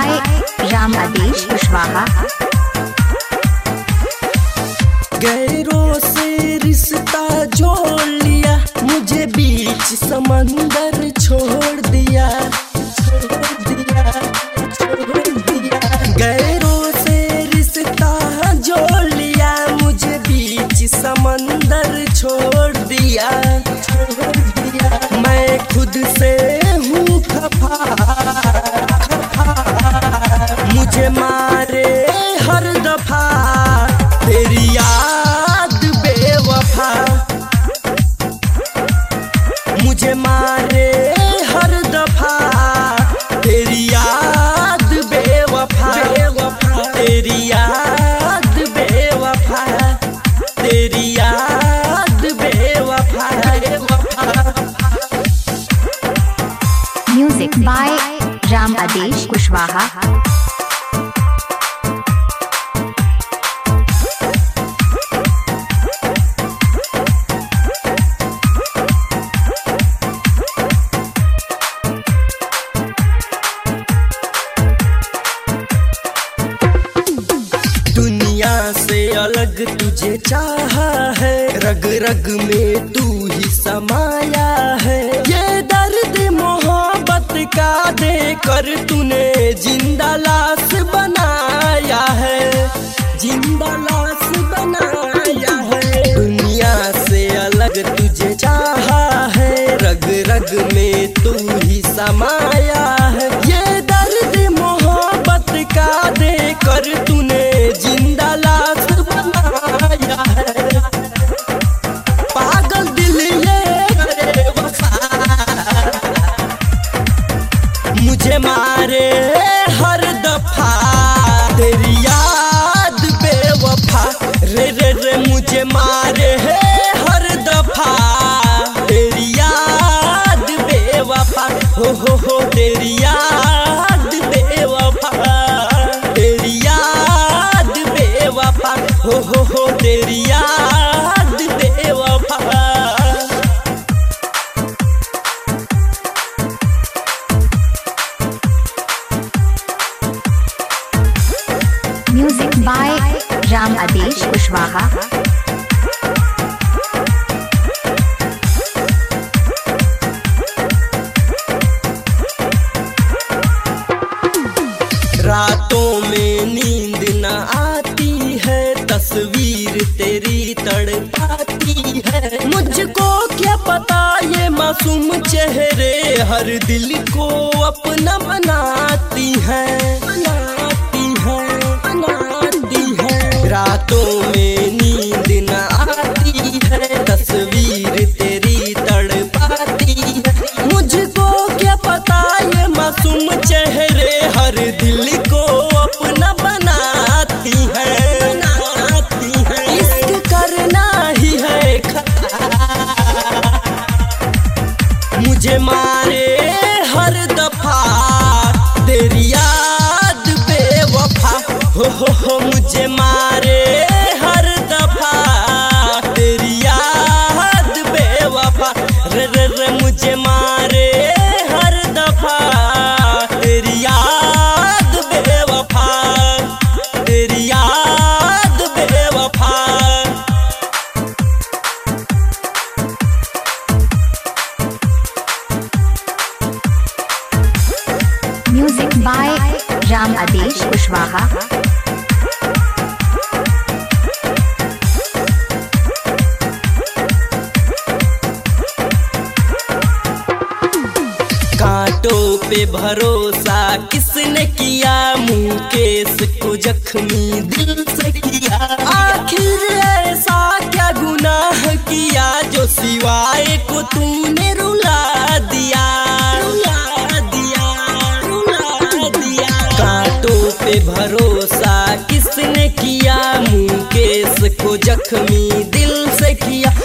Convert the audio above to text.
By Ram आदेश कुशवाहा। गैरों से रिश्ता जोड़ लिया, मुझे बीच समंदर छोड़ दिया, गैरों से रिश्ता जोड़ लिया, मुझे बीच समंदर छोड़ दिया, मैं खुद से हूँ खफा, मुझे मारे हर दफा तेरी याद बेवफा, मुझे मारे हर दफा तेरी याद बेवफा, तेरी याद बेवफा, तेरी याद बेवफा। म्यूजिक बाय राम आदेश कुशवाहा। दुनिया से अलग तुझे चाहा है, रग रग में तू ही समाया है, ये दर्द मोहब्बत का देकर तूने जिंदा लाश बनाया है, जिंदा लाश बनाया है। दुनिया से अलग तुझे चाहा है, रग रग में तू ही समाया है, ये दर्द मोहब्बत का देकर तूने जिंदा लाश बनाया है। पागल दिल ये करे वफा, मुझे मारे हर दफा तेरी याद बेवफा, रे रे रे मुझे मारे है हर दफा तेरी याद बेवफा, हो तेरी याद बेवफा, तेरी याद बेवफा, हो तेरी याद बेवफा। म्यूजिक बाय राम आदेश कुशवाहा। रातों में नींद न आती है, तस्वीर तेरी तड़पाती है, मुझको क्या पता ये मासूम चेहरे हर दिल को अपना बनाती है, बनाती है, बनाती है। रातों में नींद न आती है, तस्वीर तेरी तड़पाती है, मुझको क्या पता ये मासूम चेहरे हर दिल को अपना बनाती है, बनाती है। इश्क करना ही है खता, मुझे मारे हर दफा तेरी याद बेवफा, हो मुझे मारे हर दफा तेरी याद बेवफा, रे रे रे मुझे मारे हर दफा तेरी याद बेवफा, तेरी याद बेवफा। म्यूजिक बाय राम आदेश कुशवाहा। कांटों पे भरोसा किसने किया, मुकेश को जख्मी दिल से किया, आखिर ऐसा क्या गुनाह किया जो सिवाय को तूने रुला दिया, रुला दिया, रुला दिया। कांटों पे भरोसा किसने किया, मुकेश को जख्मी दिल से किया,